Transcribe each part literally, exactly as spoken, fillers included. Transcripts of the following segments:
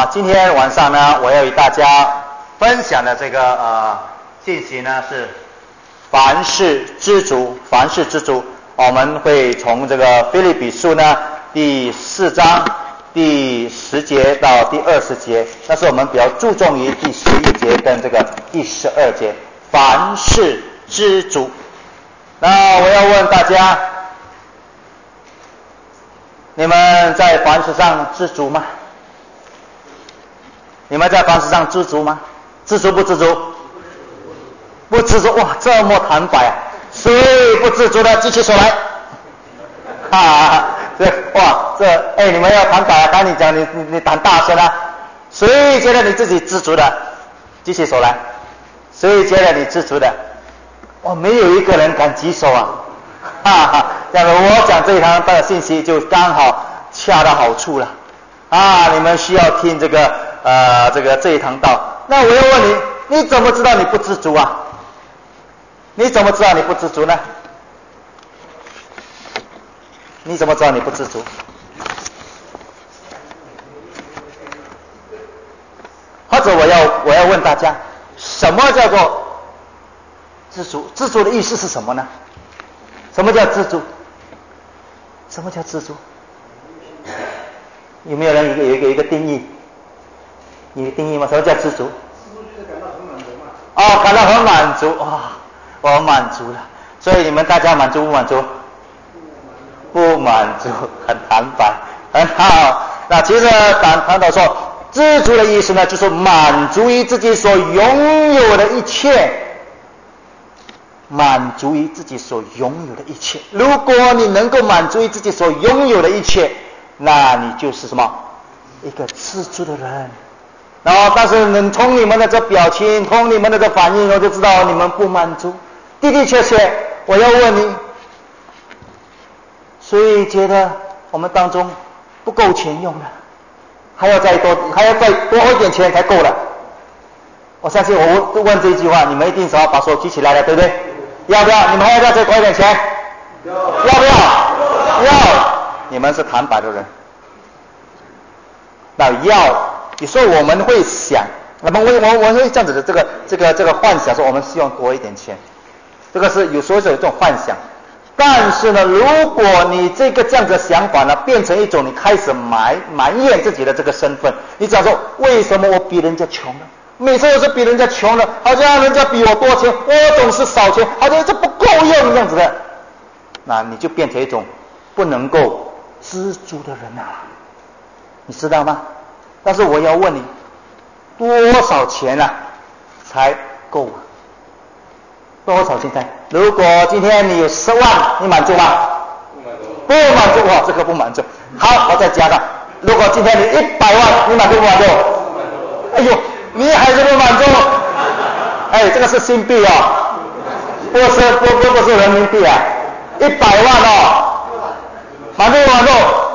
今天晚上呢，我要与大家分享的这个呃信息呢是凡事知足，凡事知足。我们会从这个腓立比书呢第四章第十节到第二十节，但是我们比较注重于第十一节跟这个第十二节，凡事知足。那我要问大家，你们在凡事上知足吗？你们在凡事上知足吗？知足不知足？不知足。哇，这么坦白啊！谁不知足的举起手来？哈哈，这哇，这哎，你们要坦白啊！赶紧讲，你你你喊大声啊！谁觉得你自己知足的？举起手来。谁觉得你知足的？哇，没有一个人敢举手啊！哈哈，这样我讲这一堂的信息就刚好恰到好处了啊！你们需要听这个呃这个这一堂道。那我要问你，你怎么知道你不知足啊？你怎么知道你不知足呢？你怎么知道你不知足？或者我要我要问大家，什么叫做知足？知足的意思是什么呢？什么叫知足？什么叫知足？有没有人有一个有一个有一个定义？有一个定义吗？什么叫知足？哦，感到很满足哇、哦！我满足了，所以你们大家满足不满足？不满足，很坦白，很好。那其实谈谈到说知足的意思呢，就是满足于自己所拥有的一切，满足于自己所拥有的一切。如果你能够满足于自己所拥有的一切，那你就是什么？一个知足的人。然后，但是能从你们的这表情，从你们的这反应，我就知道你们不满足。的的确确，我要问你，所以觉得我们当中不够钱用了，还要再多，还要再多一点钱才够了。我相信我问问这一句话，你们一定想要把手举起来了，对不对？要不要？你们还要不要再多一点钱？要不要？要。你们是坦白的人。那要，有时候我们会想，那么我我我会这样子的这个这个这个幻想说，我们希望多一点钱。这个是有时候是有这种幻想，但是呢，如果你这个这样子的想法呢，变成一种你开始埋埋怨自己的这个身份，你讲说为什么我比人家穷呢？每次都是比人家穷的，好像人家比我多钱，我总是少钱，好像这不够用这样子的，那你就变成一种不能够知足的人啊，你知道吗？但是我要问你，多少钱啊才够啊？多少钱才？如果今天你有十万，你满足吗？不满足。不满足，哇，这个不满足。好，我再加上，如果今天你一百万，你满足不满足？哎呦，你还是不满足。哎，这个是新币哦，不是不不不是人民币啊，一百万哦，满足不满足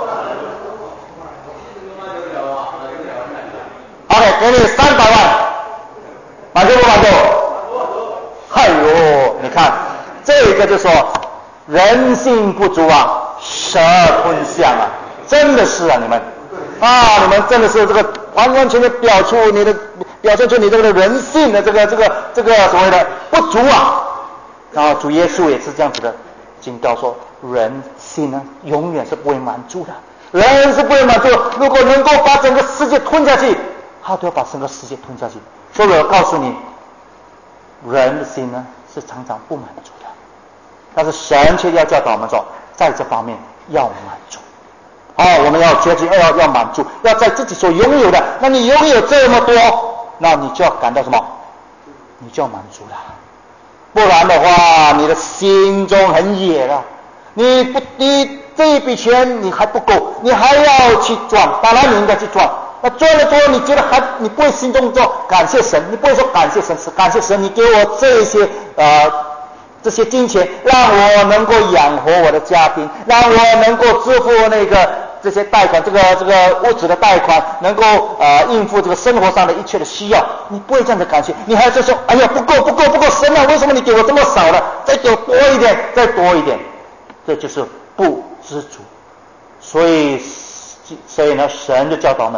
？OK， 给你三百万，满足不满足？哎呦，你看这个就说人性不足啊，蛇吞象啊，真的是啊，你们啊，你们真的是这个完完全全表出你的表现出你这个人性的这个这个这个所谓的不足啊。然后主耶稣也是这样子的警告说，人性呢永远是不会满足的，人是不会满足的，如果能够把整个世界吞下去，他都要把整个世界吞下去。所以我要告诉你，人的心呢是常常不满足的，但是神却要教导我们说，在这方面要满足。哦，我们要决心要要满足，要在自己所拥有的。那你拥有这么多，那你就要感到什么？你就要满足了。不然的话，你的心中很野了。你不，你这一笔钱你还不够，你还要去赚，当然你应该去赚。那赚了之后，你觉得还你不会心中说感谢神，你不会说感谢神，是感谢神，你给我这些呃这些金钱，让我能够养活我的家庭，让我能够支付那个这些贷款，这个这个物质的贷款，能够呃应付这个生活上的一切的需要。你不会这样的感谢，你还在说哎呀不够不够不够，神啊，为什么你给我这么少了？再给我多一点，再多一点，这就是不知足。所以所以呢，神就教导我们，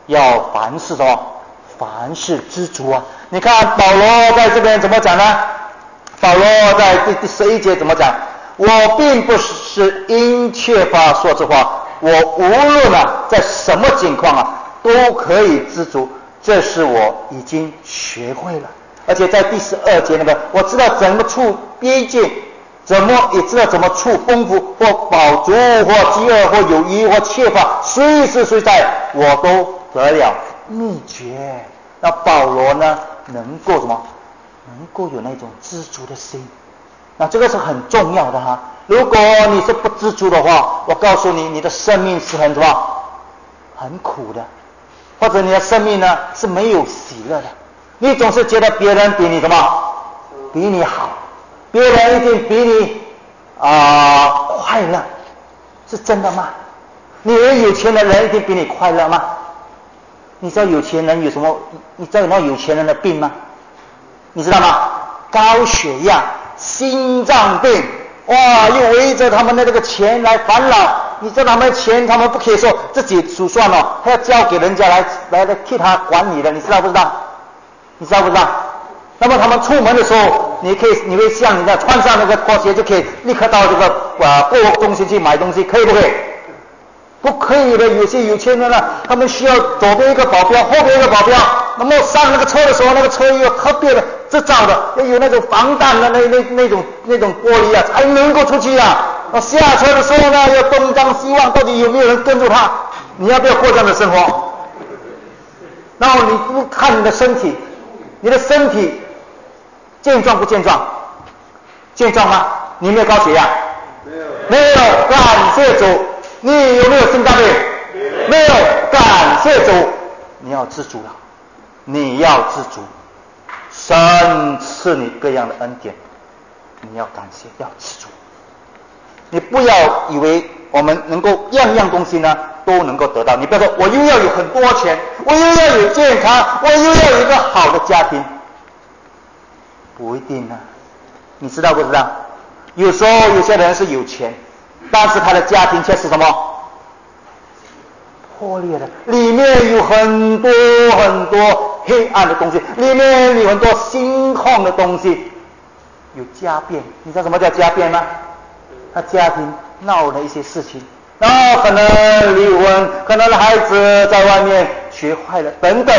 要凡事什么？凡事知足啊！你看保罗在这边怎么讲呢？保罗在第第十一节怎么讲？我并不是因缺乏说这话，我无论啊在什么境况啊都可以知足，这是我已经学会了。而且在第十二节那个，我知道怎么处边界，怎么也知道怎么处丰富或饱足或饥饿或有余或缺乏，随时随在我都得了秘诀。那保罗呢，能够什么？能够有那种知足的心。那这个是很重要的哈。如果你是不知足的话，我告诉你，你的生命是很什么？很苦的，或者你的生命呢是没有喜乐的。你总是觉得别人比你什么？比你好，别人一定比你啊、呃、快乐，是真的吗？你以为有钱的人一定比你快乐吗？你知道有钱人有什么？你知道有那有钱人的病吗？你知道吗？高血压、心脏病，哇，又围着他们的这个钱来烦恼。你知道他们的钱，他们不可以说自己数算哦，他要交给人家来来来替他管理的，你知道不知道？你知道不知道？那么他们出门的时候，你可以，你会像你的穿上那个拖鞋就可以立刻到这个啊购物中心去买东西，可以不可以？不可以的，有些有钱人呢，他们需要左边一个保镖，后边一个保镖。那么上那个车的时候，那个车又有特别的制造的，要有那种防弹的那那那种那种玻璃啊，才能够出去啊。那下车的时候呢，要东张西望，到底有没有人跟住他？你要不要过这样的生活？然后你不看你的身体，你的身体健壮不健壮？健壮吗？你有没有高血压？没有。没有，感谢主。你有没有心脏病？没有，感谢主。你要知足了，你要知足。神赐你各样的恩典，你要感谢，要知足。你不要以为我们能够样样东西呢都能够得到。你不要说我又要有很多钱，我又要有健康，我又要有一个好的家庭，不一定啊。你知道不知道？有时候有些人是有钱，但是他的家庭却是什么？破裂的，里面有很多很多黑暗的东西，里面有很多心痛的东西，有家变。你知道什么叫家变吗？他家庭闹了一些事情，然后可能离婚，可能孩子在外面学坏了等等。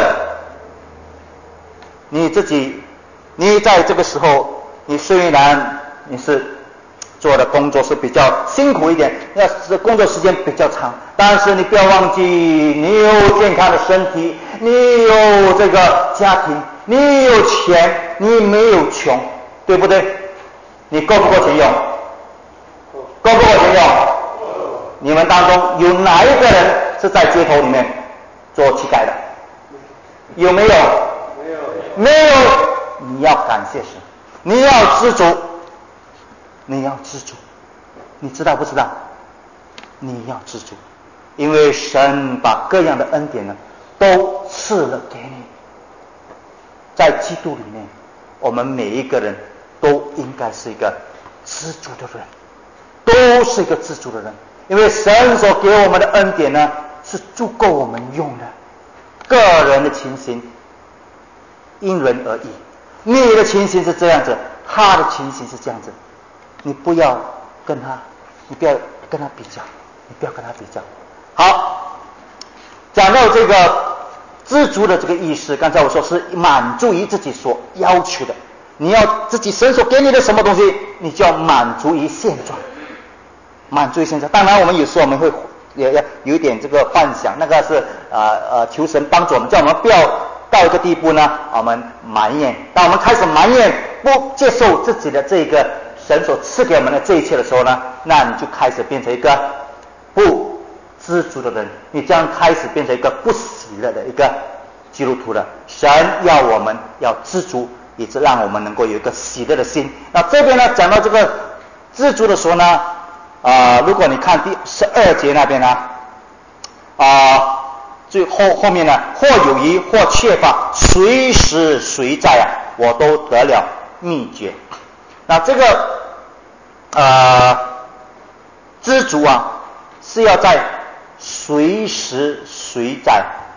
你自己，你在这个时候，你虽然你是做的工作是比较辛苦一点，那是工作时间比较长，但是你不要忘记，你有健康的身体，你有这个家庭，你有钱，你没有穷，对不对？你够不够钱用？够不够钱用？你们当中有哪一个人是在街头里面做乞丐的？有没有？没有。没有。你要感谢神，你要知足。你要知足，你知道不知道？你要知足，因为神把各样的恩典呢都赐了给你。在基督里面，我们每一个人都应该是一个知足的人，都是一个知足的人，因为神所给我们的恩典呢是足够我们用的。个人的情形因人而异，你的情形是这样子，他的情形是这样子。你不要跟他，你不要跟他比较，你不要跟他比较。好，讲到这个知足的这个意识，刚才我说是满足于自己所要求的，你要自己神所给你的什么东西，你就要满足于现状，满足于现状。当然，我们有时候我们会也要有一点这个幻想，那个是呃呃求神帮助我们，叫我们不要到一个地步呢，我们埋怨。当我们开始埋怨，不接受自己的这个神所赐给我们的这一切的时候呢，那你就开始变成一个不知足的人，你将开始变成一个不喜乐的一个基督徒了。神要我们要知足，以致让我们能够有一个喜乐的心。那这边呢，讲到这个知足的时候呢，啊、呃，如果你看第十二节那边呢，啊、呃，最后后面呢，或有余或缺乏，随时随在啊，我都得了秘诀。那这个呃知足啊，是要在随时随在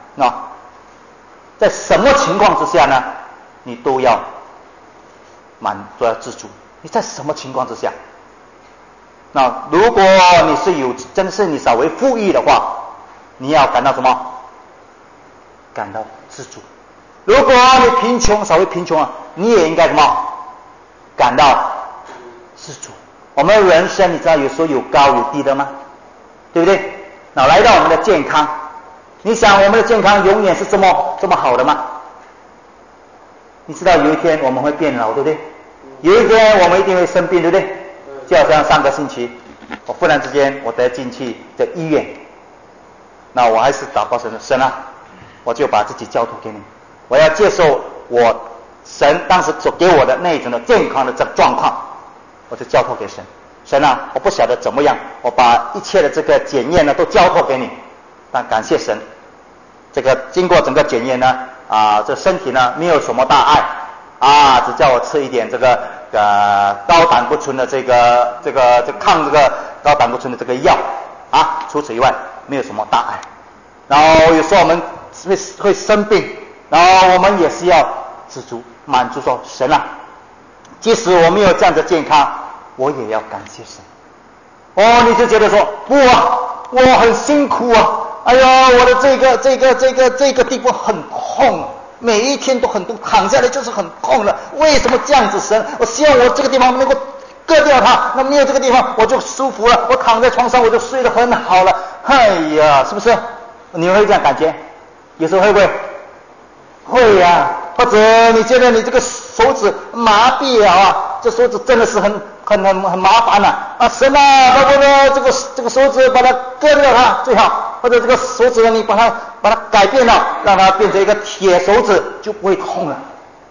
那在什么情况之下呢？你都要满都要知足。你在什么情况之下？那如果你是有真的是你稍微富裕的话，你要感到什么？感到知足。如果你贫穷，稍微贫穷啊，你也应该什么？感到知足。我们人生你知道有时候有高有低的吗？对不对？那来到我们的健康，你想我们的健康永远是这么这么好的吗？你知道有一天我们会变老，对不对？有一天我们一定会生病，对不对？就好像上个星期我忽然之间我得进去的医院，那我还是祷告神的神啊，我就把自己交托给你，我要接受我神当时所给我的那一种的健康的这状况，我就交托给神。神啊，我不晓得怎么样，我把一切的这个检验呢都交托给你，但感谢神，这个经过整个检验呢，啊，这身体呢没有什么大碍，啊，只叫我吃一点这个呃高胆固醇的这个这个这抗这个高胆固醇的这个药啊，除此以外没有什么大碍。然后有时候我们会会生病，然后我们也是要知足满足说，神啊，即使我没有这样的健康，我也要感谢神。哦，你就觉得说，不啊，我很辛苦啊，哎呀，我的这个这个这个这个地方很痛，每一天都很痛，躺下来就是很痛了。为什么这样子神？我希望我这个地方能够割掉它，那没有这个地方我就舒服了，我躺在床上我就睡得很好了。哎呀，是不是？你会这样感觉？有时候会不会？会呀、啊。或者你觉得你这个手指麻痹了啊，这手指真的是很很很很麻烦啊啊！神啊，包括呢这个这个手指把它割掉它最好，或者这个手指呢你把它把它改变了，让它变成一个铁手指，就不会痛了。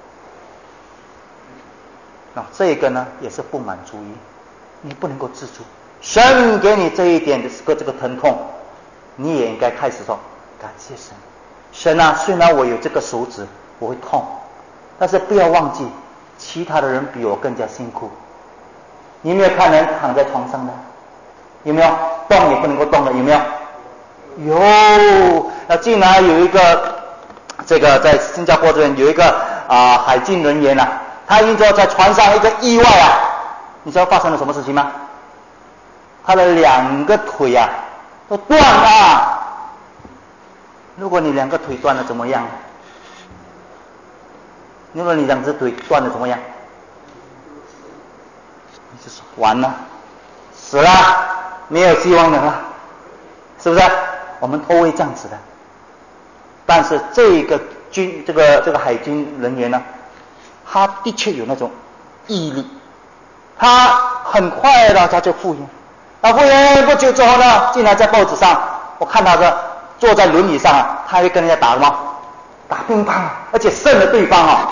啊，这个呢也是不满足于你不能够知足，神给你这一点的这个这个疼痛，你也应该开始说感谢神。神啊，虽然我有这个手指我会痛，但是不要忘记其他的人比我更加辛苦。你有没有看人躺在床上的？有没有动也不能够动的？有没有？有。那竟然有一个这个在新加坡这边有一个啊、呃、海军人员啊，他因着在船上一个意外啊，你知道发生了什么事情吗？他的两个腿啊都断了。如果你两个腿断了怎么样？如果你两只腿断了怎么样？你就说完了，死了，没有希望的了，是不是？我们都会这样子的。但是这个军这个这个海军人员呢，他的确有那种毅力，他很快的他就复原。那复原不久之后呢，竟然在报纸上我看到的坐在轮椅上啊，他会跟人家打什么？打乒乓，而且胜了对方啊！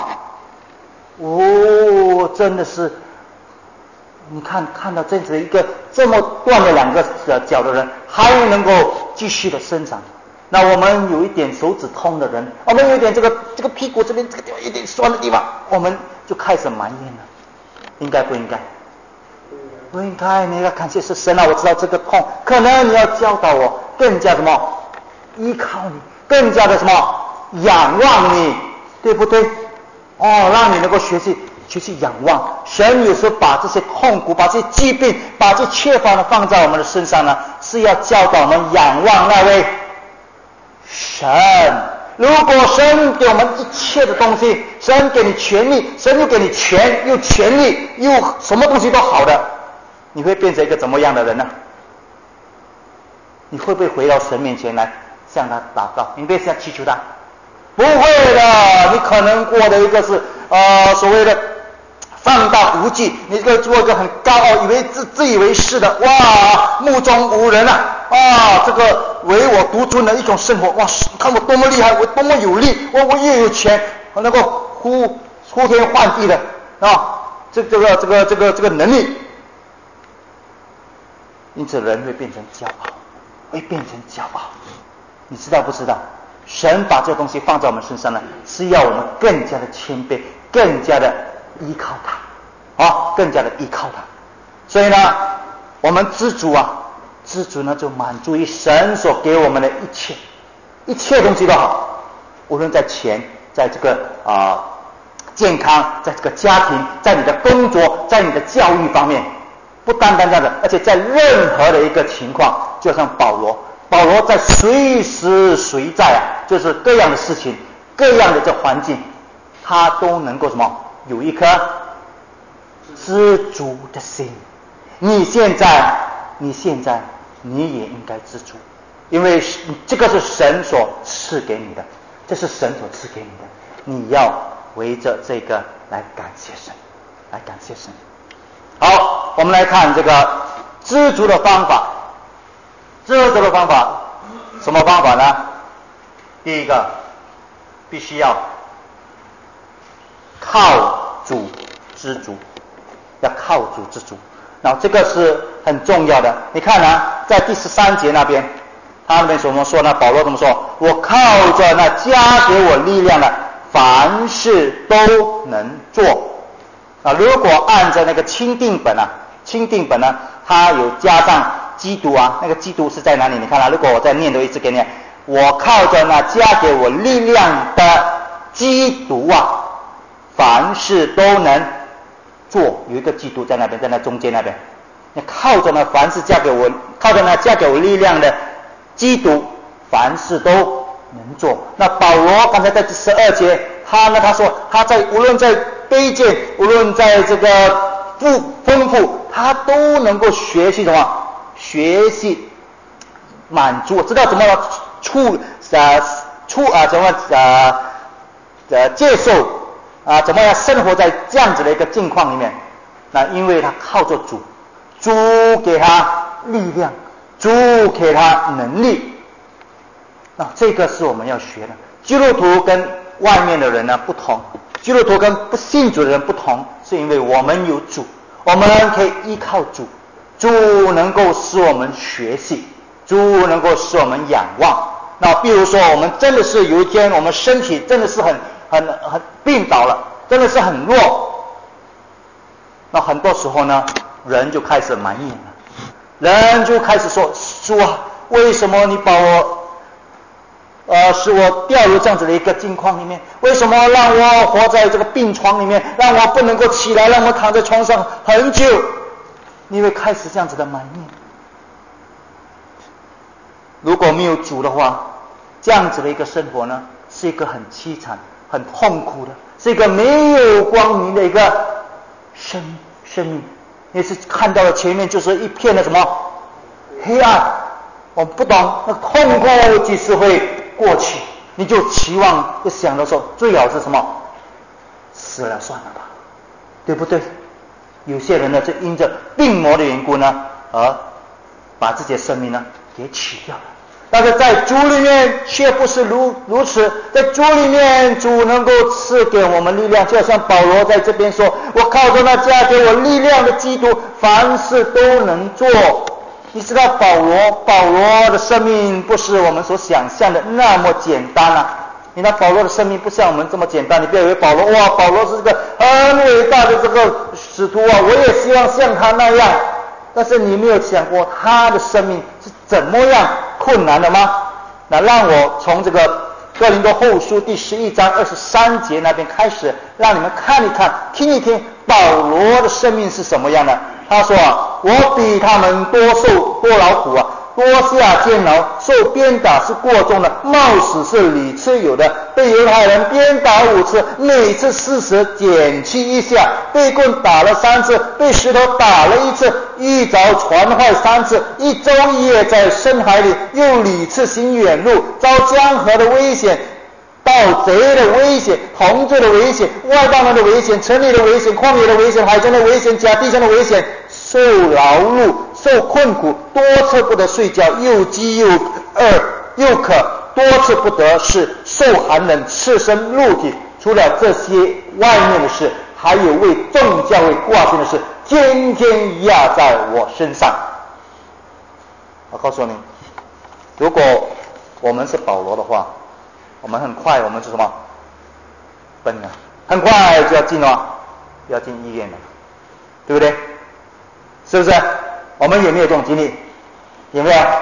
哦，真的是，你看看到这样子一个这么断了两个脚的人，还能够继续的生长。那我们有一点手指痛的人，我们有一点这个这个屁股这边这个地方有点酸的地方，我们就开始埋怨了，应该不应该？不应该。你要感谢是神啊，我知道这个痛，可能你要教导我更加什么依靠你，更加的什么仰望你，对不对？哦，让你能够学习学习仰望神。有时候把这些痛苦、把这些疾病、把这些缺乏呢放在我们的身上呢，是要教导我们仰望那位神。如果神给我们一切的东西，神给你权利，神又给你权又权利又什么东西都好的，你会变成一个怎么样的人呢？你会不会回到神面前来向他祷告？你不要祈求他，不会的。你可能过的一个是呃所谓的放大无忌，你这个做一个很高傲、以为自自以为是的，哇，目中无人啊，啊，这个唯我独尊的一种生活，哇，看我多么厉害，我多么有力，我我越有钱，我能够呼呼天唤地的啊，这这个这个这个这个能力，因此人会变成骄傲，会变成骄傲。你知道不知道？神把这东西放在我们身上呢，是要我们更加的谦卑，更加的依靠他，啊，更加的依靠他。所以呢，我们知足啊，知足呢就满足于神所给我们的一切， 一切东西都好，无论在钱，在这个啊、呃、健康，在这个家庭，在你的工作，在你的教育方面，不单单这样子，而且在任何的一个情况，就像保罗，保罗在随时随在啊，就是各样的事情，各样的这环境，他都能够什么，有一颗知足的心。你现在，你现在，你也应该知足，因为这个是神所赐给你的，这是神所赐给你的，你要围着这个来感谢神，来感谢神。好，我们来看这个知足的方法。知足的方法，什么方法呢？第一个，必须要靠主知足，要靠主知足。然后这个是很重要的。你看啊，在第十三节那边，他那边怎么说呢？保罗怎么说？我靠着那加给我力量的，凡事都能做。啊，如果按照那个钦定本啊，钦定本呢，它有加上基督啊，那个基督是在哪里？你看啊，如果我再念多一次给你，我靠着那加给我力量的基督啊，凡事都能做。有一个基督在那边，在那中间那边，你靠着那凡事加给我，靠着那加给我力量的基督，凡事都能做。那保罗刚才在第十二节，他呢他说他在无论在卑贱，无论在这个富丰富，他都能够学习什么？学习满足，知道怎么处呃处啊怎么呃呃接受啊怎么样生活在这样子的一个境况里面。那因为他靠着主，主给他力量，主给他能力。那这个是我们要学的。基督徒跟外面的人呢不同，基督徒跟不信主的人不同，是因为我们有主，我们可以依靠主，主能够使我们学习，主能够使我们仰望。那比如说我们真的是有一天我们身体真的是很很很病倒了，真的是很弱，那很多时候呢人就开始埋怨了，人就开始说，主啊，为什么你把我呃，使我掉入这样子的一个境况里面？为什么让我活在这个病床里面，让我不能够起来，让我躺在床上很久？你会开始这样子的埋怨。如果没有主的话，这样子的一个生活呢，是一个很凄惨、很痛苦的，是一个没有光明的一个生生命。也是看到了前面就是一片的什么黑暗，我不懂那痛苦几时会过去，你就期望就想的时候，最好是什么？死了算了吧，对不对？有些人呢，就因着病魔的缘故呢，而把自己的生命呢给取掉了。但是在主里面却不是如如此，在主里面，主能够赐给我们力量，就像保罗在这边说，我靠着那加给我力量的基督，凡事都能做。你知道保罗保罗的生命不是我们所想象的那么简单啊！你看保罗的生命不像我们这么简单，你不要以为保罗哇，保罗是个很伟大的这个使徒啊，我也希望像他那样。但是你没有想过他的生命是怎么样困难的吗？那让我从这个哥林多后书第十一章二十三节那边开始，让你们看一看、听一听保罗的生命是什么样的。他说啊，我比他们多受多劳苦啊，多下监牢，受鞭打是过重的，冒死是屡次有的，被犹太人鞭打五次，每次四十减去一下，被棍打了三次，被石头打了一次，一早船坏三次，一周一夜在深海里，又屡次行远路，遭江河的危险，盗贼的危险，同罪的危险，外邦人的危险，城里的危险，旷野的危险，海中的危险，假地上的危险，受劳碌，受困苦，多次不得睡觉，又饥又饿又渴，多次不得食，受寒冷，赤身露体。除了这些外面的事，还有为众教会挂心的事，天天压在我身上。我告诉你，如果我们是保罗的话，我们很快我们是什么？奔了，很快就要进了，要进医院了，对不对？是不是？我们有没有这种经历？有没有？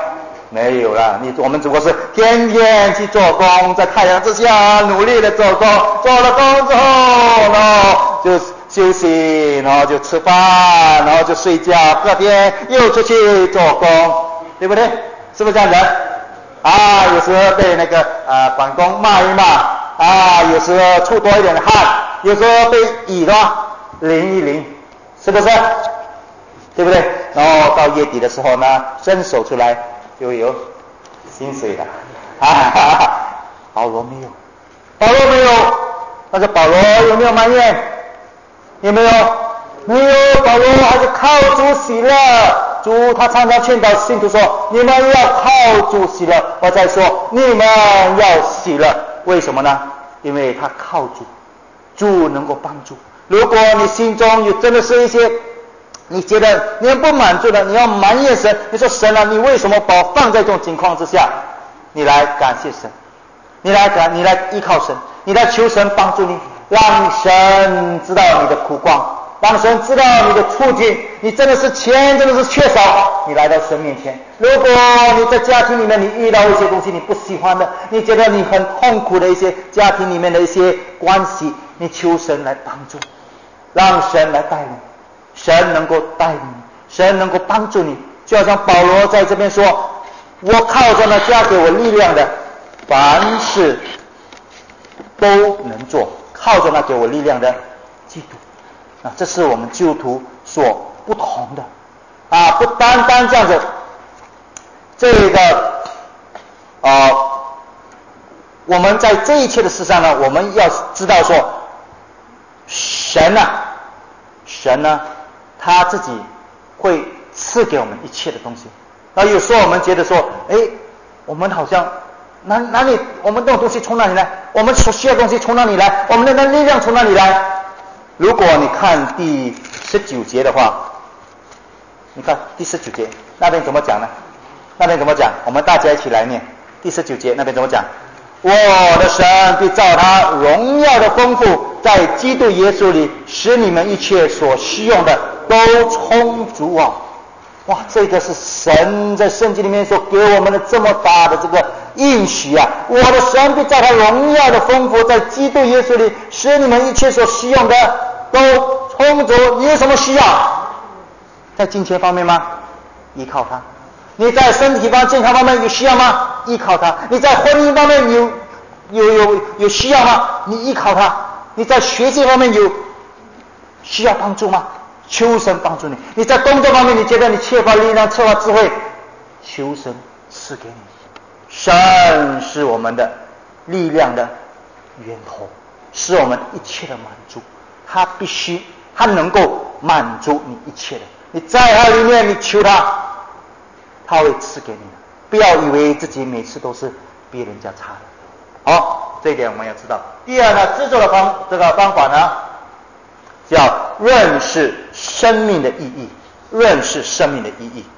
没有啦，你我们只不过是天天去做工，在太阳之下努力的做工，做了工之后呢就休息，然后就吃饭，然后就睡觉，隔天又出去做工，对不对？是不是这样子？啊，有时候被那个啊管工骂一骂，啊，有时候出多一点的汗，有时候被雨的话淋一淋，是不是？对不对？然后到月底的时候呢，伸手出来就有薪水了。啊哈哈，保罗没有，保罗没有，但是保罗有没有埋怨？有没有？没有，保罗还是靠主喜乐。主他常常劝导信徒说：你们要靠主喜乐。我再说，你们要喜乐。为什么呢？因为他靠主，主能够帮助。如果你心中有真的是一些你觉得你不满足的，你要埋怨神，你说神啊，你为什么把我放在这种情况之下？你来感谢神，你来感，你来依靠神，你来求神帮助你，让神知道你的苦况，让神知道你的处境，你真的是钱真的是缺少，你来到神面前。如果你在家庭里面你遇到一些东西你不喜欢的，你觉得你很痛苦的一些家庭里面的一些关系，你求神来帮助，让神来带领，神能够带领你，神能够帮助你。就好像保罗在这边说，我靠着那加给我力量的，凡事都能做，靠着那给我力量的基督。啊，这是我们基督徒所不同的啊，不单单这样子。这个呃，我们在这一切的事上呢，我们要知道说，神啊，神呢，他自己会赐给我们一切的东西。那有时候我们觉得说，哎，我们好像哪哪里，我们这种东西从哪里来？我们所需要的东西从哪里来？我们的力量从哪里来？如果你看第十九节的话，你看第十九节那边怎么讲呢？那边怎么讲？我们大家一起来念第十九节，那边怎么讲？我的神必照他荣耀的丰富，在基督耶稣里，使你们一切所需用的都充足啊！哇，这个是神在圣经里面所给我们的这么大的这个应许啊！我的神必照他荣耀的丰富，在基督耶稣里，使你们一切所需用的都充足。你有什么需要？在金钱方面吗？依靠他。你在身体方健康方面有需要吗？依靠他。你在婚姻方面有有有有需要吗？你依靠他。你在学习方面有需要帮助吗？求神帮助你。你在工作方面你觉得你缺乏力量、缺乏智慧，求神赐给你。神是我们的力量的源头，是我们一切的满足。他必须，他能够满足你一切的。你在他里面，你求他，他会赐给你的。不要以为自己每次都是比人家差的。好，这一点我们要知道。第二呢，制作的方这个方法呢，叫认识生命的意义。认识生命的意义。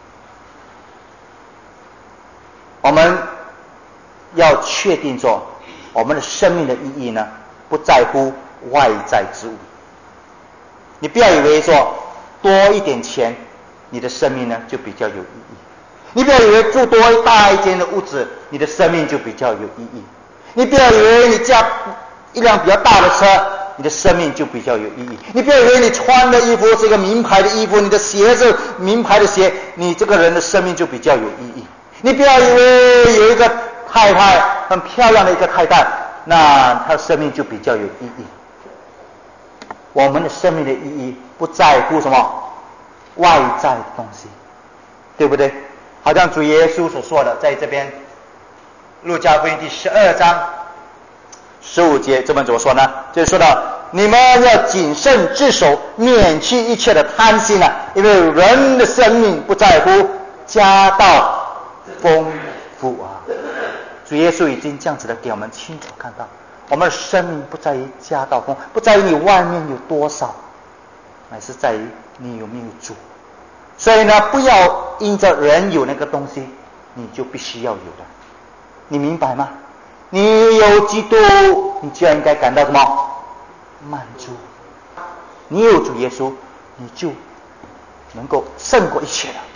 我们要确定说，我们的生命的意义呢，不在乎外在之物。你不要以为说多一点钱，你的生命呢就比较有意义。你不要以为住多大一间的屋子，你的生命就比较有意义。你不要以为你驾一辆比较大的车，你的生命就比较有意义。你不要以为你穿的衣服是一个名牌的衣服，你的鞋是名牌的鞋，你这个人的生命就比较有意义。你不要以为有一个太太很漂亮的一个太太，那她的生命就比较有意义。我们的生命的意义不在乎什么外在的东西，对不对？好像主耶稣所说的，在这边路加福音第十二章十五节这边怎么说呢？就是说到你们要谨慎自守，免去一切的贪心啊，因为人的生命不在乎家道丰富啊。主耶稣已经这样子的给我们清楚看到，我们的生命不在于家道丰，不在于你外面有多少，乃是在于你有没有主。所以呢，不要因着人有那个东西，你就必须要有的。你明白吗？你有基督，你就应该感到什么？满足。你有主耶稣，你就能够胜过一切了。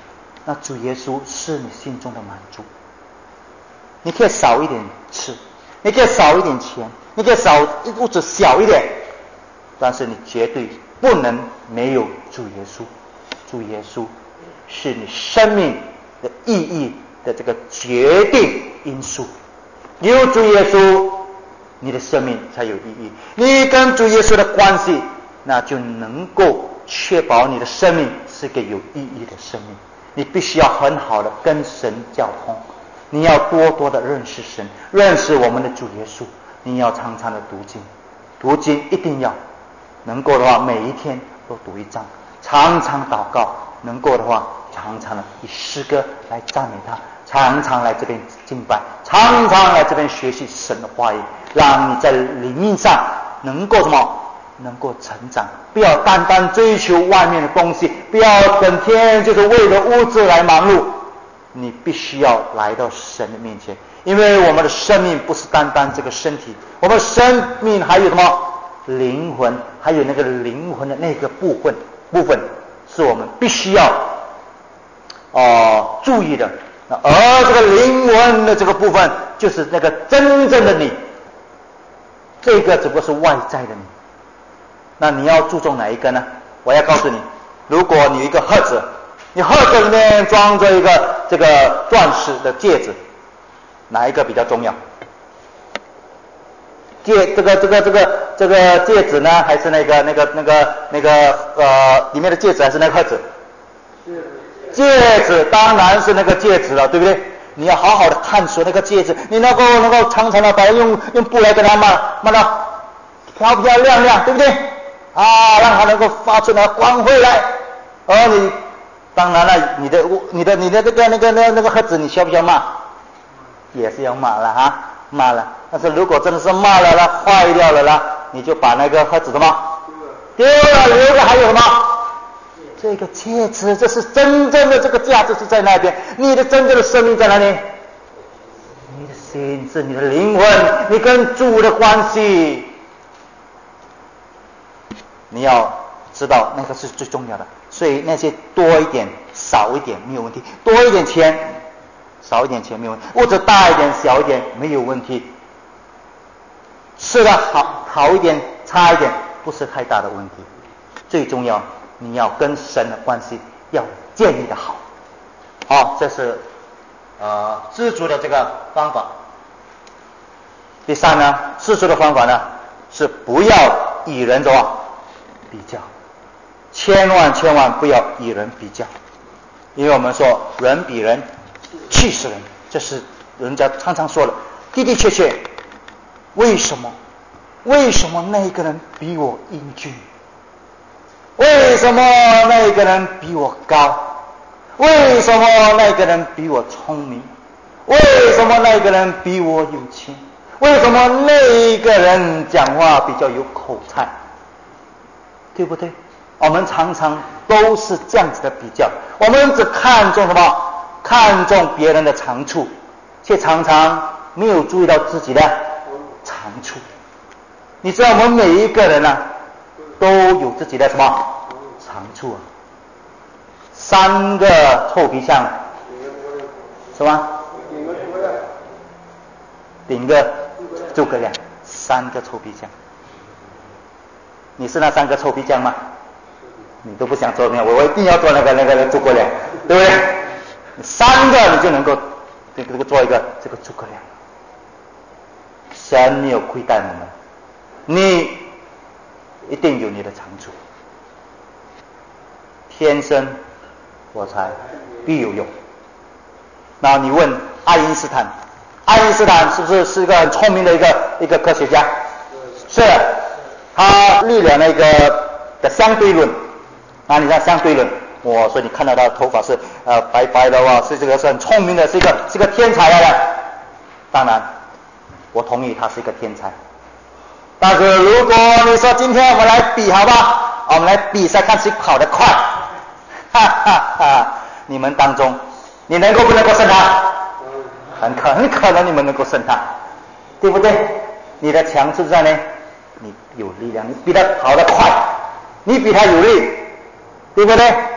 那主耶稣是你心中的满足。你可以少一点吃，你可以少一点钱，你可以少物质小一点，但是你绝对不能没有主耶稣。主耶稣是你生命的意义的这个决定因素。有主耶稣，你的生命才有意义。你跟主耶稣的关系，那就能够确保你的生命是个有意义的生命。你必须要很好的跟神交通，你要多多的认识神，认识我们的主耶稣。你要常常的读经，读经一定要能够的话，每一天都读一章，常常祷告，能够的话，常常的以诗歌来赞美他，常常来这边敬拜，常常来这边学习神的话语，让你在灵命上能够什么？能够成长。不要单单追求外面的东西，不要整天就是为了物质来忙碌。你必须要来到神的面前，因为我们的生命不是单单这个身体，我们的生命还有什么？灵魂，还有那个灵魂的那个部分部分是我们必须要呃注意的。而这个灵魂的这个部分，就是那个真正的你，这个只不过是外在的你。那你要注重哪一个呢？我要告诉你，如果你有一个盒子，你盒子里面装着一个这个钻石的戒指，哪一个比较重要？戒这个这个这个这个戒指呢，还是那个那个那个那个呃里面的戒指，还是那个盒子？戒指当然是那个戒指了，对不对？你要好好的探索那个戒指，你能够能够常常的把它用用布来给它抹抹到漂漂亮亮，对不对？啊，让它能够发出那个光辉来。而你当然了，你的你的你的这个那个那个那个盒子，你需要不需要抹？也是要抹了哈，抹了。但是如果真的是抹了啦，坏掉了啦，你就把那个盒子什么丢了，留着还有什么？这个戒指，这是真正的这个价值是在那边。你的真正的生命在哪里？你的心是你的灵魂，你跟主的关系，你要知道那个是最重要的。所以那些多一点少一点没有问题，多一点钱少一点钱没有问题，或者大一点小一点没有问题，吃的好好一点差一点不是太大的问题。最重要你要跟神的关系要建立的好。好，这是呃知足的这个方法。第三呢，知足的方法呢是不要与人怎么比较，千万千万不要与人比较。因为我们说人比人气死人，这是人家常常说的，的的确确。为什么为什么那个人比我英俊？为什么那个人比我高？为什么那个人比我聪明？为什么那个人比我有钱？为什么那个人讲话比较有口才？对不对？我们常常都是这样子的比较，我们只看重什么？看重别人的长处，却常常没有注意到自己的长处。你知道我们每一个人啊都有自己的什么长处啊？三个臭皮匠是吧？顶个诸葛亮，三个臭皮匠。你是那三个臭皮匠吗？你都不想做那个，我一定要做那个那个诸葛亮，对不对？三个你就能够这个做一个这个诸葛亮。神没有亏待我们，你一定有你的长处。天生我材必有用。然后你问爱因斯坦，爱因斯坦是不是是一个很聪明的一个一个科学家？是，他立了那个的相对论。啊，你看相对论，我说你看到他的头发是呃白白的哇，是这个是很聪明的，是一个是一个天才来的。当然，我同意他是一个天才。但是如果你说今天我们来比好吧，我们来比赛看谁跑得快，哈哈哈！你们当中，你能够不能够胜他？很可很可能你们能够胜他，对不对？你的强处在呢，你有力量，你比他跑得快，你比他有力，对不对？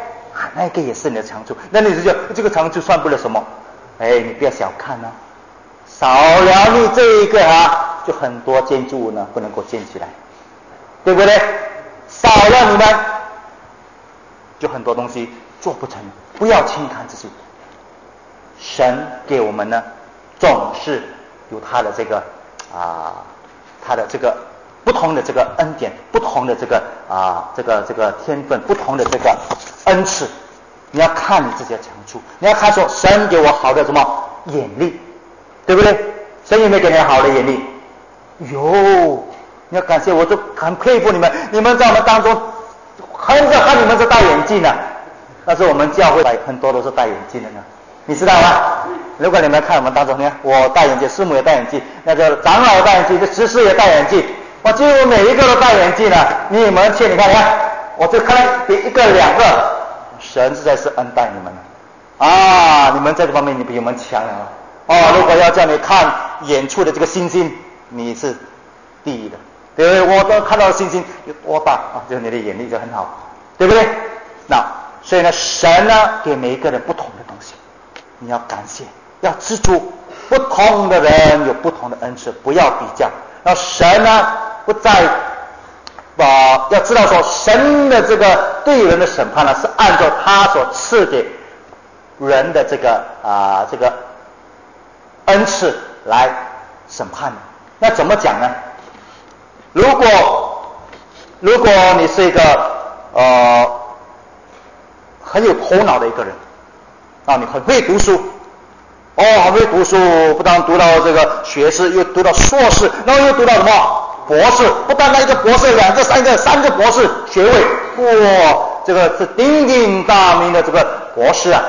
啊，那个也是你的长处。那你就觉得这个长处算不了什么？哎，你不要小看哦，少了你这一个啊，就很多建筑物呢不能够建起来，对不对？少了你们，就很多东西做不成。不要轻看自己，神给我们呢，总是有他的这个啊，他的这个不同的这个恩典，不同的这个啊，这个这个天分，不同的这个恩赐。你要看你自己的长处，你要看说神给我好的什么眼力，对不对？神有没有给你好的眼力？有，你要感谢，我就很佩服你们，你们在我们当中很少看你们是戴眼镜的，但是我们教会很多都是戴眼镜的呢，你知道吗？如果你们看我们当中，你看我戴眼镜，师母也戴眼镜，那个长老戴眼镜，这执事也戴眼镜，我几乎每一个都戴眼镜的。你们去，你看，你看，我就看到一个两个。神实在是恩待你们啊！你们在这方面你比我们强了哦。如果要叫你看远处的这个星星，你是第一的，对不对？我都看到星星有多大啊，就是你的眼力就很好，对不对？那所以呢，神呢给每一个人不同的东西，你要感谢，要知足。不同的人有不同的恩赐，不要比较。然后神呢不在。啊，要知道说，神的这个对人的审判呢，是按照他所赐给人的这个啊这个恩赐来审判的。那怎么讲呢？如果如果你是一个呃很有头脑的一个人啊，你很会读书，哦，很会读书，不但读到这个学士，又读到硕士，然后又读到什么？博士，不单单一个博士，两个、三个、三个博士学位，哇，这个是鼎鼎大名的这个博士啊！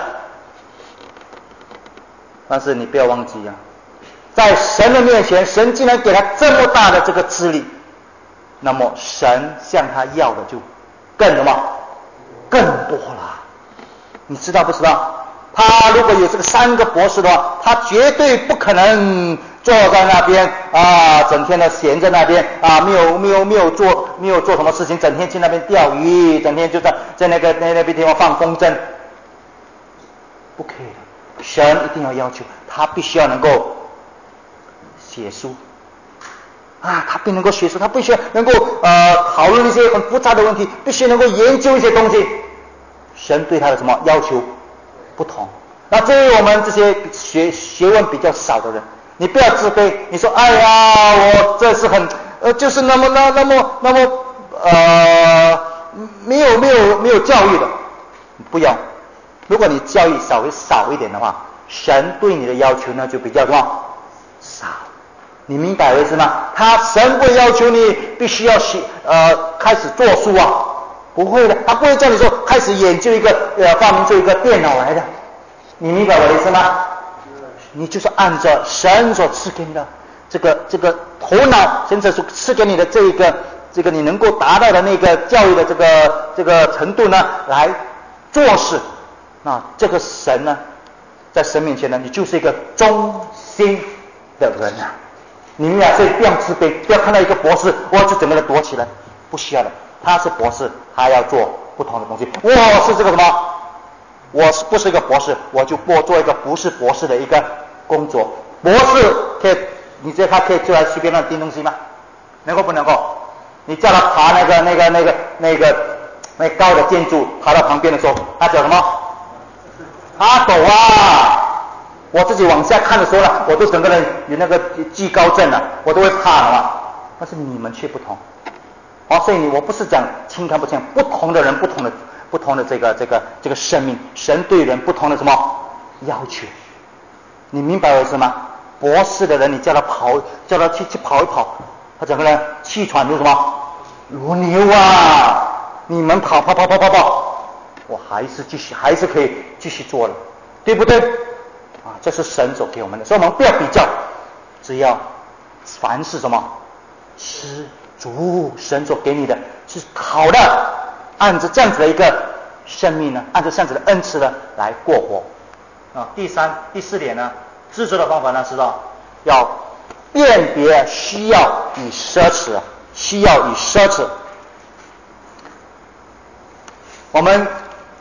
但是你不要忘记啊，在神的面前，神竟然给他这么大的这个资历，那么神向他要的就更什么？更多了。你知道不知道？他如果有这个三个博士的话，他绝对不可能坐在那边啊，整天的闲在那边啊，没有没有没有做没有做什么事情，整天去那边钓鱼，整天就在在那个那那边地方放风筝，不可以的。神一定要要求他必须要能够写书啊，他必能够写书，他必须能够呃讨论一些很复杂的问题，必须能够研究一些东西。神对他的什么要求不同？那对于我们这些学学问比较少的人，你不要自卑，你说哎呀，我这是很呃，就是那么那那么那么呃，没有没有没有教育的，不要。如果你教育稍微少一点的话，神对你的要求呢就比较什么少。你明白我意思吗？他神不会要求你必须要写呃开始做书啊，不会的，他不会叫你说开始研究一个呃发明出一个电脑来的。你明白我的意思吗？你就是按照神所赐给你的这个这个头脑，神所赐给你的这一个这个你能够达到的那个教育的这个这个程度呢来做事。那这个神呢，在神面前呢，你就是一个忠心的人啊。你明白？所以不要自卑，不要看到一个博士，哇，就整个人躲起来，不需要的。他是博士，他要做不同的东西。我是这个什么？我是不是一个博士，我就不做一个不是博士的一个工作。博士可以，你觉得他可以出来随便乱钉东西吗？能够不能够？你叫他爬那个那个那个那个那高的建筑，爬到旁边的时候，他叫什么？他抖啊！我自己往下看的时候呢，我都整个人有那个惧高症了，我都会怕了嘛。但是你们却不同，哦，所以你我不是讲轻看不轻，不同的人，不同的不同的这个这个这个生命，神对人不同的什么要求，你明白我意思吗？博士的人，你叫他跑，叫他去去跑一跑，他整个人气喘如什么如牛啊！你们跑跑跑跑跑跑，我还是继续还是可以继续做的，对不对？啊，这是神所给我们的，所以我们不要比较，只要凡是什么知足，神所给你的是好的，按照这样子的一个生命呢，按照这样子的恩赐呢来过活啊。第三、第四点呢，知足的方法呢是到要辨别需要与奢侈，需要与奢侈。我们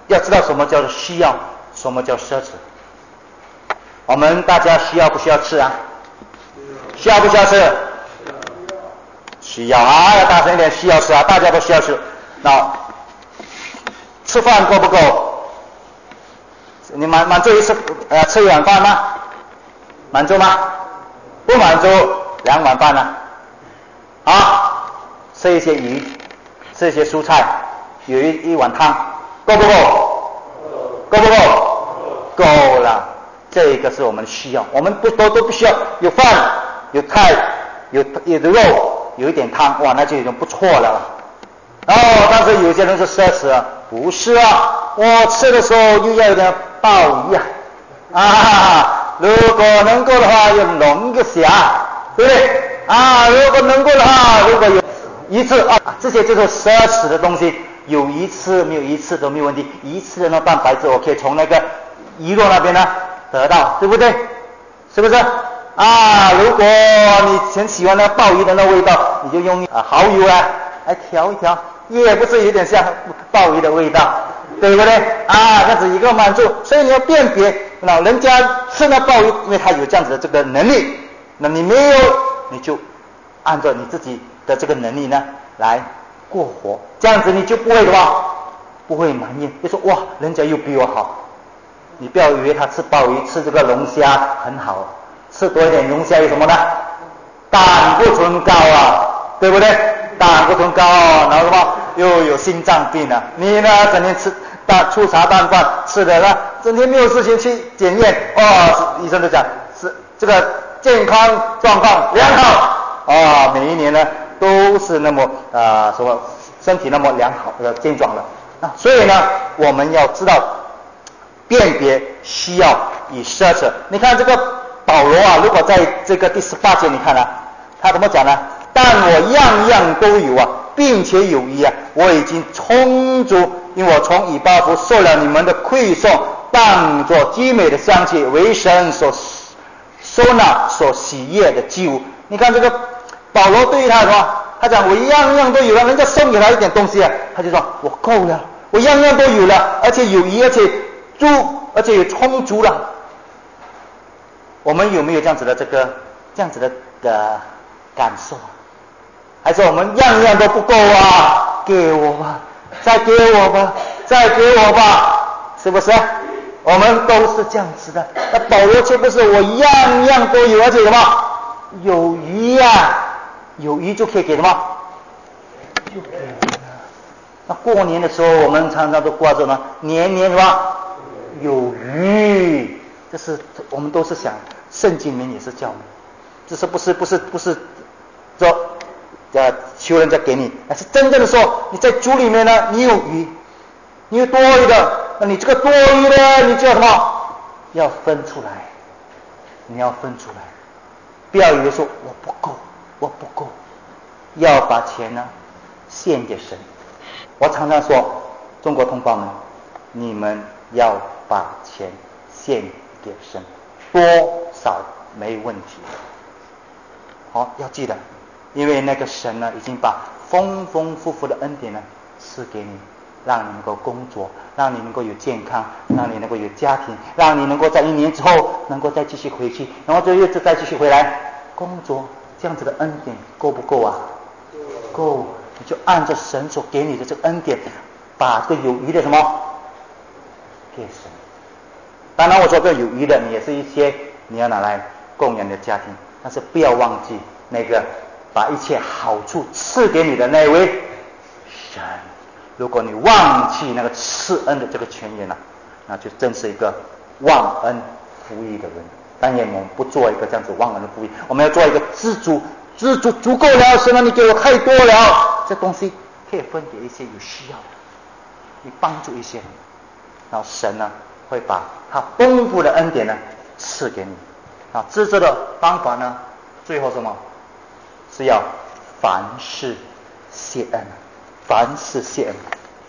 要知道什么叫做需要，什么叫奢侈。我们大家需要不需要吃啊？需要不需要吃？需要啊，要大声一点，需要吃啊，大家都需要吃。那吃饭够不够？你满满足一次呃吃一碗饭吗？满足吗？不满足，两碗饭呢？啊，吃一些鱼，吃一些蔬菜，有一一碗汤，够不够？够不够？够了。这个是我们需要，我们不都都不需要有饭、有菜、有有的肉，有一点汤，哇，那就已经不错了。哦，但是有些人是奢侈啊，不是啊，我吃的时候又要有点鲍鱼啊，啊，如果能够的话，有龙个虾，对不对？啊，如果能够的话，如果有一次啊，这些就是奢侈的东西，有一次没有一次都没有问题，一次的那蛋白质我可以从那个鱼肉那边呢得到，对不对？是不是？啊，如果你很喜欢那鲍鱼的那味道，你就用啊蚝油啊来调一调，也不是有点像鲍鱼的味道，对不对？啊，这样子一个满足，所以你要辨别，老人家吃那鲍鱼，因为他有这样子的这个能力，那你没有，你就按照你自己的这个能力呢来过活，这样子你就不会的话，不会埋怨，就说哇，人家又比我好。你不要以为他吃鲍鱼、吃这个龙虾很好，吃多一点龙虾有什么呢？胆固醇高啊，对不对？胆固醇高啊，然后什么又有心脏病啊。你呢，整天吃大粗茶淡饭，吃的呢，整天没有事情去检验，哦，医生都讲是这个健康状况良好啊，每一年呢都是那么啊、呃、什么身体那么良好的健壮了啊。所以呢，我们要知道辨别需要与奢侈。你看这个保罗啊，如果在这个第十八节你看啊，他怎么讲呢？但我样样都有啊，并且有余啊，我已经充足，因为我从以巴弗受了你们的馈送，当作极美的香气，为神所收纳、所喜悦的祭物。你看这个保罗对于他什么？他讲我样样都有了，人家送给他一点东西啊，他就说我够了，我样样都有了，而且有余，而且足，而且也充足了。我们有没有这样子的这个这样子的的感受？还是我们样样都不够啊？给我吧，再给我吧，再给我吧，是不是？我们都是这样子的。那保罗却不是，我样样都有，而且什么有余啊，有余就可以给什么？就给了。那过年的时候，我们常常都挂着什么？年年什么有余，这是我们都是想，圣经里面也是叫，这是不是不是不是说呃求人家给你，而是真正的说你在主里面呢，你有余，你有多余的，那你这个多余的，你就要什么？要分出来，你要分出来，不要以为说我不够，我不够，要把钱呢献给神。我常常说，中国同胞们，你们要把钱献给神，多少没问题。好，要记得，因为那个神呢，已经把丰丰富富的恩典呢赐给你，让你能够工作，让你能够有健康，让你能够有家庭，让你能够在一年之后能够再继续回去，然后这日子再继续回来工作，这样子的恩典够不够啊？够。你就按照神所给你的这个恩典，把这个有余的什么给神。当然我说这有余的，你也是一些你要拿来供养你的家庭，但是不要忘记那个把一切好处赐给你的那位神。如果你忘记那个赐恩的这个泉源了，那就真是一个忘恩负义的人。但愿我们不做一个这样子忘恩负义，我们要做一个知足。知足足够了，神啊，你给我太多了，这东西可以分给一些有需要的，你帮助一些人，然后神呢会把他丰富的恩典呢赐给你。啊，知足的方法呢，最后什么？是要凡事谢恩，凡事谢恩。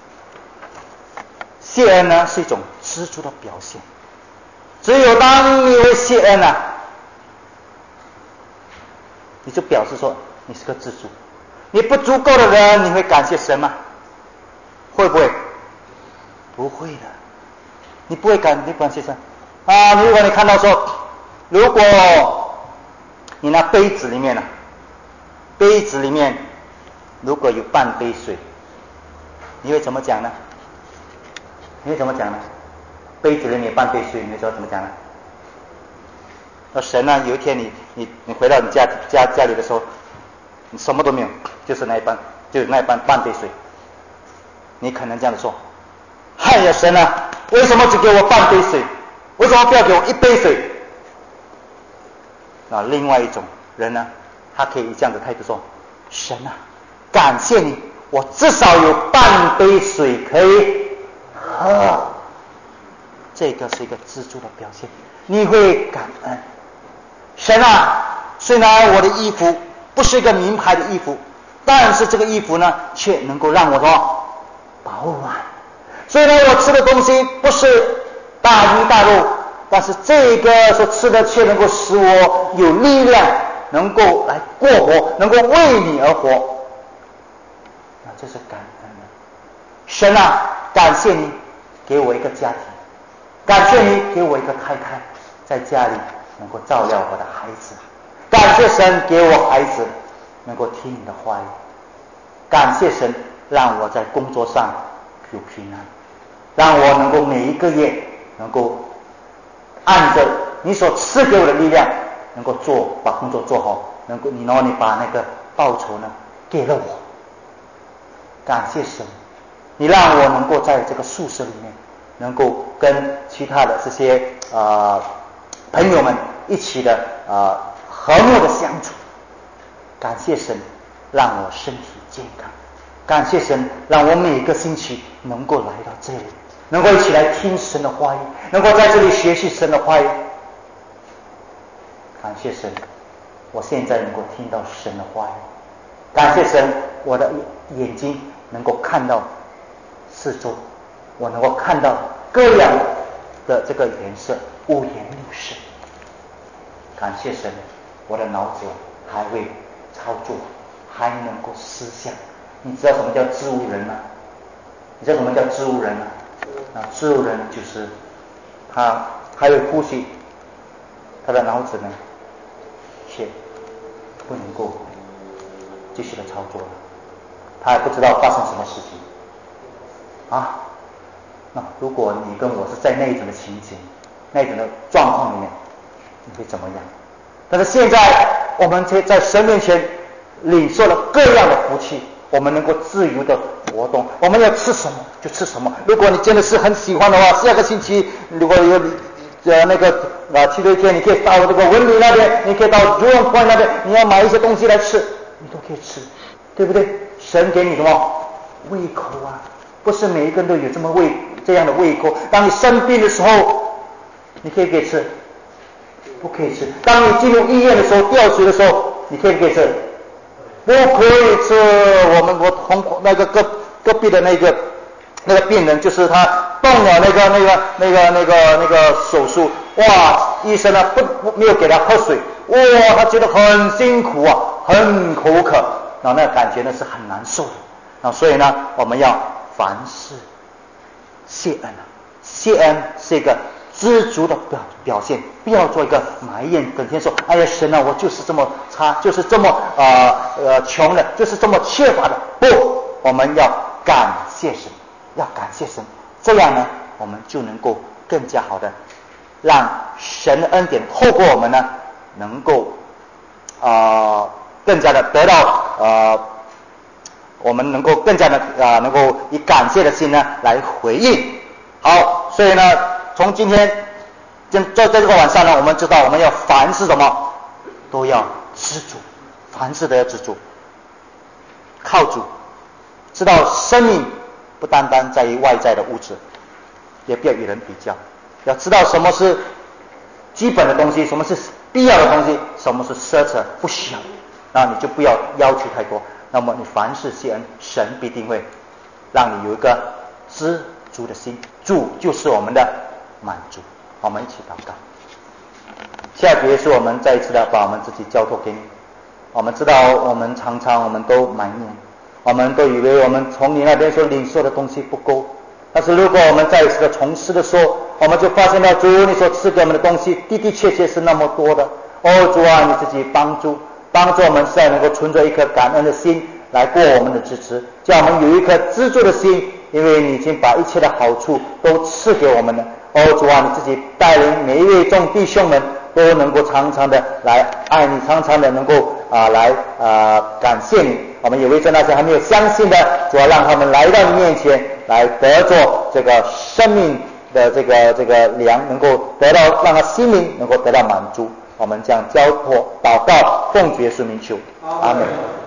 谢恩呢是一种知足的表现，只有当你会谢恩啊，你就表示说你是个知足。你不足够的人，你会感谢神吗？会不会？ 不会的，你不会感你感谢神啊！如果你看到说，如果你那杯子里面啊，杯子里面如果有半杯水，你会怎么讲呢？你会怎么讲呢？杯子里面有半杯水，你会说怎么讲呢？那神呢？有一天你你你回到你家家家里的时候，你什么都没有，就是那一半，就是那一半半杯水。你可能这样子说：“嗨呀，神啊，为什么只给我半杯水？为什么不要给我一杯水？”啊，另外一种人呢，他可以以这样的态度说：“神啊，感谢你，我至少有半杯水可以喝。”这个是一个知足的表现，你会感恩。神啊，虽然我的衣服不是一个名牌的衣服，但是这个衣服呢，却能够让我的饱满。虽然我吃的东西不是大鱼大肉，但是这个所吃的却能够使我有力量，能够来过活，能够为你而活。那这是感恩的。神啊，感谢你给我一个家庭，感谢你给我一个太太，在家里能够照料我的孩子，感谢神给我孩子能够听你的话语，感谢神让我在工作上有平安，让我能够每一个月能够按着你所赐给我的力量能够做，把工作做好，能够你然后你把那个报酬呢给了我，感谢神，你让我能够在这个宿舍里面能够跟其他的这些呃朋友们一起的呃和睦的相处，感谢神让我身体健康，感谢神让我每个星期能够来到这里，能够一起来听神的话语，能够在这里学习神的话语，感谢神我现在能够听到神的话语，感谢神我的眼睛能够看到四周，我能够看到各样的这个颜色，五颜六色，感谢神我的脑子还会操作，还能够思想。你知道什么叫植物人吗？你知道什么叫植物人吗？啊，植物人就是他还会呼吸，他的脑子呢却不能够继续的操作了，他还不知道发生什么事情啊。那如果你跟我是在那一种的情形，那一种的状况里面，你会怎么样？但是现在我们在神面前领受了各样的福气，我们能够自由的活动，我们要吃什么就吃什么。如果你真的是很喜欢的话，下个星期如果有呃那个啊七六天，你可以到这个文明那边，你可以到 Jurong Point 那边，你要买一些东西来吃，你都可以吃，对不对？神给你什么胃口啊？不是每一个人都有这么胃这样的胃口。当你生病的时候，你可以不可以吃？不可以吃。当你进入医院的时候，吊水的时候，你可以不可以吃？不可以吃。我们我同那个隔隔壁的那个那个病人，就是他动了那个那个那个那个那个手术，哇，医生呢不不没有给他喝水，哇，他觉得很辛苦啊，很口渴，然后那个感觉呢是很难受的。啊，所以呢，我们要凡事谢恩啊，谢恩是一个知足的表表现，不要做一个埋怨，整天说，哎呀神啊，我就是这么差，就是这么呃呃穷的，就是这么缺乏的。不，我们要感谢神，要感谢神，这样呢，我们就能够更加好的让神的恩典透过我们呢，能够呃更加的得到呃。我们能够更加的啊、呃，能够以感谢的心呢来回应。好，所以呢，从今天在在这个晚上呢，我们知道我们要凡事什么都要知足，凡事都要知足，靠主，知道生命不单单在于外在的物质，也不要与人比较，要知道什么是基本的东西，什么是必要的东西，什么是奢侈不需要，那你就不要要求太多。那么你凡事谢恩，神必定会让你有一个知足的心，主就是我们的满足。我们一起祷告。下主耶稣，我们再一次的把我们自己交托给你。我们知道我们常常我们都埋怨，我们都以为我们从你那边所领受的东西不够， 但是如果我们在这个从事的时候，我们就发现到主你所赐给我们的东西的的确确是那么多的。哦，主啊，你自己帮助帮助我们，在能够存着一颗感恩的心来过我们的日子，叫我们有一颗知足的心，因为你已经把一切的好处都赐给我们了。哦，主啊，你自己带领每一位众弟兄们都能够常常的来爱你，常常的能够啊、呃、来啊、呃、感谢你。我们也为着那些还没有相信的，主要让他们来到你面前，来得着这个生命的这个这个粮，能够得到，让他心灵能够得到满足。我们将交托祷告，奉主耶稣名求，阿门。